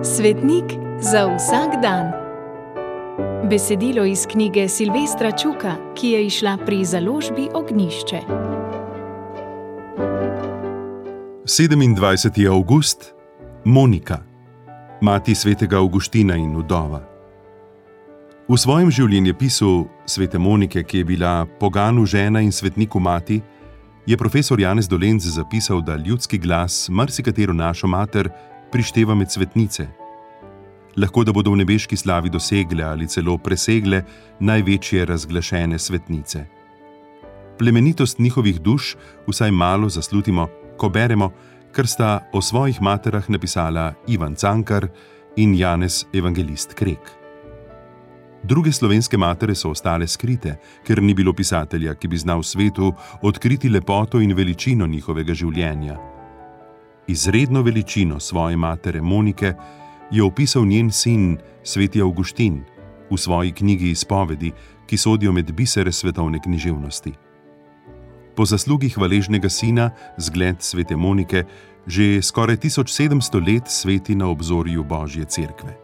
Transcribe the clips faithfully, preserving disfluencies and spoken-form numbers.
Svetnik za vsak dan. Besedilo iz knjige Silvestra Čuka, ki je izšla pri založbi Ognjišče. sedemindvajseti avgust, Monika, mati svetega Avguština in vdova. V svojem življenjepisu svete Monike, ki je bila poganu žena in svetniku mati, je profesor Janez Dolenc zapisal, da ljudski glas marsikatero našo mater prišteva med svetnice. Lahko da bodo v nebeški slavi dosegle ali celo presegle največje razglašene svetnice. Plemenitost njihovih duš vsaj malo zaslutimo, ko beremo, kar sta o svojih materah napisala Ivan Cankar in Janez Evangelist Krek. Druge slovenske matere so ostale skrite, ker ni bilo pisatelja, ki bi znal svetu odkriti lepoto in veličino njihovega življenja. Izredno veličino svoje matere Monike je opisal njen sin, sveti Avguštin, v svoji knjigi Izpovedi, ki sodijo med bisere svetovne književnosti. Po zaslugi hvaležnega sina, zgled svete Monike, že skoraj tisoč sedemsto let sveti na obzorju Božje cerkve.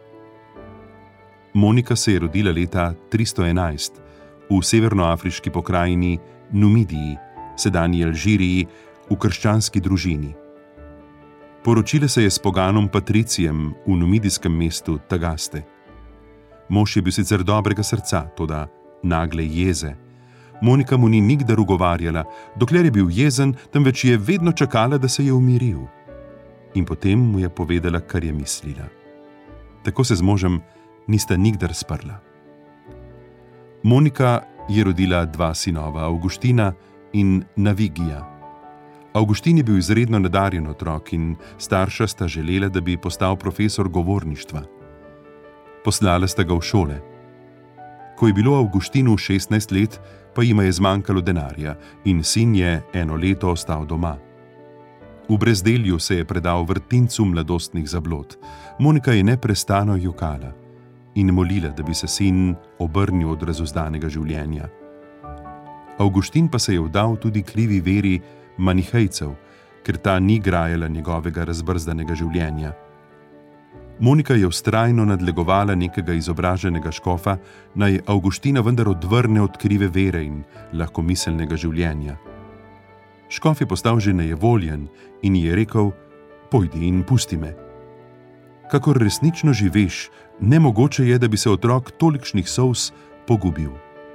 Monika se je rodila leta tristo enajst v severnoafriški pokrajini Numidiji, sedanji Alžiriji, v krščanski družini. Poročila se je s poganom Patricijem v numidijskem mestu Tagaste. Mož je bil sicer dobrega srca, toda nagle jeze. Monika mu ni nikdar ugovarjala, dokler je bil jezen, temveč je vedno čakala, da se je umiril. In potem mu je povedala, kar je mislila. Tako se z možem nista nikdar sprla. Monika je rodila dva sinova, Avguština in Navigija. Avguštin je bil izredno nadarjen otrok in starša sta želela, da bi postal profesor govorništva. Poslala sta ga v šole. Ko je bilo Avguštinu šestnajst let, pa jima je zmanjkalo denarja in sin je eno leto ostal doma. V brezdelju se je predal vrtincu mladostnih zablod. Monika je neprestano jokala in molila, da bi se sin obrnil od razuzdanega življenja. Avguštin pa se je vdal tudi krivi veri manihejcev, ker ta ni grajala njegovega razbrzdanega življenja. Monika je vztrajno nadlegovala nekega izobraženega škofa, naj Avguština vendar odvrne od krive vere in lahkomiselnega življenja. Škof je postal že nejevoljen in ji je rekel: "Pojdi in pusti me. Kakor resnično živeš, nemogoče je, da bi se otrok tolikšnih solz pogubil."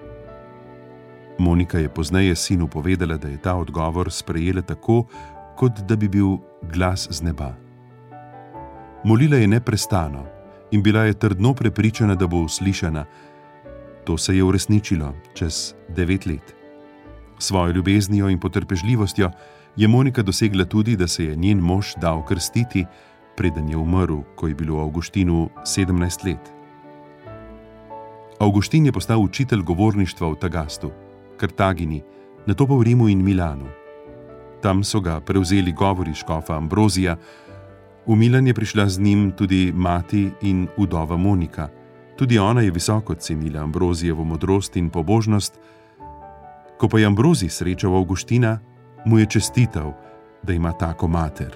Monika je pozneje sinu povedala, da je ta odgovor sprejela tako, kot da bi bil glas z neba. Molila je neprestano in bila je trdno prepričana, da bo uslišana. To se je uresničilo čez devet let. Svojo ljubeznijo in potrpežljivostjo je Monika dosegla tudi, da se je njen mož dal krstiti, preden je umrl, ko je bilo Avguštinu sedemnajst let. Avguštin je postal učitelj govorništva v Tagastu, Kartagini, nato pa v Rimu in Milanu. Tam so ga prevzeli govori škofa Ambrozija. V Milan je prišla z njim tudi mati in vdova Monika. Tudi ona je visoko cenila Ambrozijevo modrost in pobožnost. Ko pa je Ambrozij srečal Avguština, mu je čestital, da ima tako mater.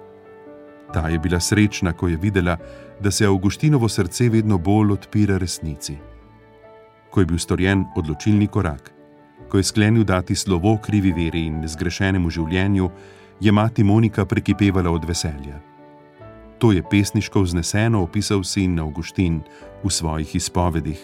Ta je bila srečna, ko je videla, da se Avguštinovo srce vedno bolj odpira resnici. Ko je bil storjen odločilni korak, ko je sklenil dati slovo krivi veri in zgrešenemu življenju, je mati Monika prekipevala od veselja. To je pesniško vzneseno opisal sin Avguštin v svojih izpovedih.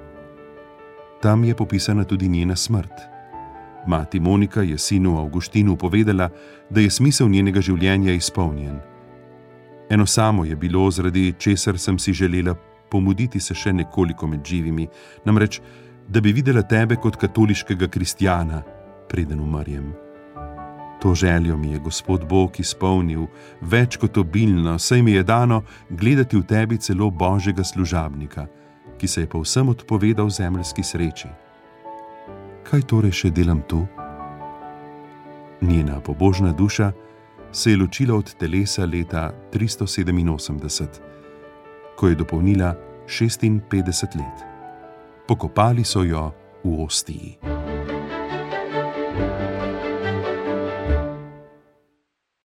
Tam je popisana tudi njena smrt. Mati Monika je sinu Avguštinu povedala, da je smisel njenega življenja izpolnjen. Eno samo je bilo, zaradi česar sem si želela pomuditi se še nekoliko med živimi, namreč, da bi videla tebe kot katoliškega kristjana, preden umrem. To željo mi je Gospod Bog izpolnil več kot obilno, saj mi je dano gledati v tebi celo Božjega služabnika, ki se je povsem odpovedal zemeljski sreči. Kaj torej še delam tu? Njena pobožna duša se je ločila od telesa leta tristo sedeminosemdeset, ko je dopolnila šestinpetdeset let. Pokopali so jo v Ostiji.